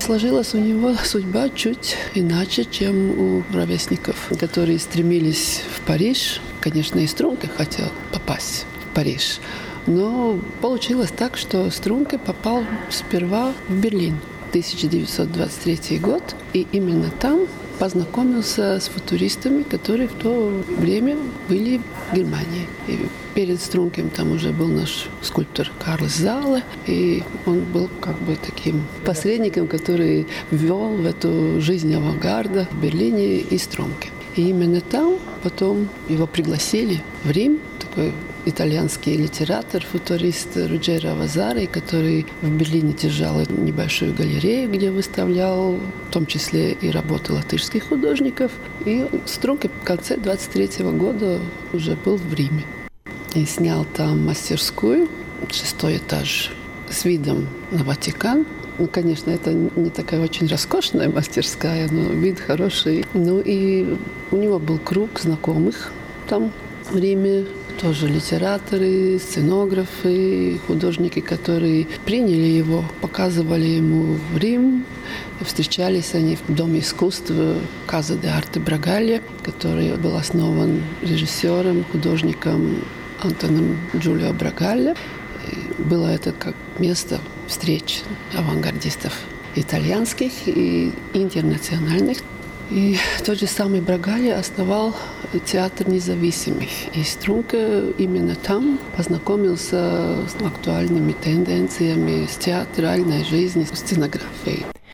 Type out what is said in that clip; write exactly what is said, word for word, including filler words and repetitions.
Сложилась у него судьба чуть иначе, чем у ровесников, которые стремились в Париж. Конечно, и Струнке хотел попасть в Париж. Но получилось так, что Струнке попал сперва в Берлин. тысяча девятьсот двадцать третий год. И именно там познакомился с футуристами, которые в то время были в Германии. И перед Стрункем там уже был наш скульптор Карлос Зале, и он был как бы таким посредником, который ввел в эту жизнь авангарда в Берлине и Струнке. И именно там потом его пригласили в Рим, такой итальянский литератор, футурист Руджеро Вазари, который в Берлине держал небольшую галерею, где выставлял в том числе и работы латышских художников. И Струнке в конце двадцать третьего года уже был в Риме. И снял там мастерскую, шестой этаж, с видом на Ватикан. Ну, конечно, это не такая очень роскошная мастерская, но вид хороший. Ну и у него был круг знакомых там в Риме, тоже литераторы, сценографы, художники, которые приняли его, показывали ему в Рим. Встречались они в Доме искусства Casa de Arte Bragaglia, который был основан режиссером, художником Антоном Джулио Брагалья. Было это как место встреч авангардистов итальянских и интернациональных. И тот же самый Брагалья основал театр независимых. И Струнке именно там познакомился с актуальными тенденциями, с театральной жизнью, с сценографией.